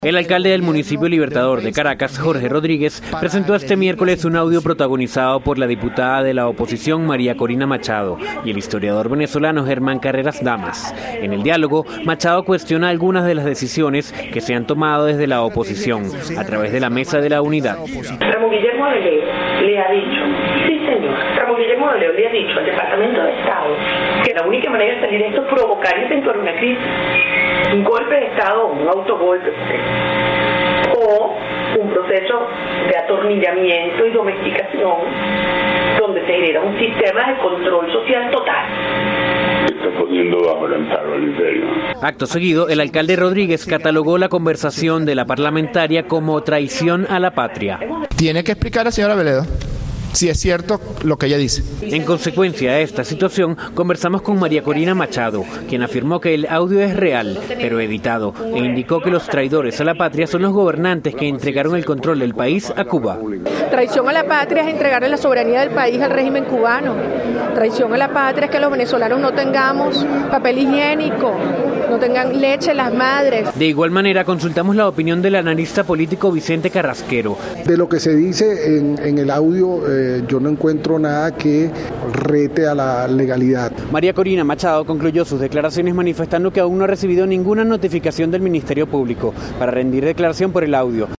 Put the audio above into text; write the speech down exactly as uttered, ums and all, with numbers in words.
El alcalde del municipio Libertador de Caracas, Jorge Rodríguez, presentó este miércoles un audio protagonizado por la diputada de la oposición María Corina Machado y el historiador venezolano Germán Carreras Damas. En el diálogo, Machado cuestiona algunas de las decisiones que se han tomado desde la oposición a través de la Mesa de la Unidad. Ramón Guillermo de León le ha dicho, sí señor, Ramón Guillermo de León le ha dicho al Departamento de Estado que la única manera de salir de esto es provocar y acentuar una crisis. Un golpe de Estado, un autogolpe, o un proceso de atornillamiento y domesticación donde se genera un sistema de control social total. Está poniendo bajo el amparo al imperio. Acto seguido, el alcalde Rodríguez catalogó la conversación de la parlamentaria como traición a la patria. Tiene que explicar a la señora Veledo si es cierto lo que ella dice. En consecuencia de esta situación, conversamos con María Corina Machado, quien afirmó que el audio es real, pero editado, e indicó que los traidores a la patria son los gobernantes que entregaron el control del país a Cuba. Traición a la patria es entregarle la soberanía del país al régimen cubano. Traición a la patria es que los venezolanos no tengamos papel higiénico, no tengan leche las madres. De igual manera, consultamos la opinión del analista político Vicente Carrasquero. De lo que se dice en, en el audio, eh, yo no encuentro nada que rete a la legalidad. María Corina Machado concluyó sus declaraciones manifestando que aún no ha recibido ninguna notificación del Ministerio Público para rendir declaración por el audio.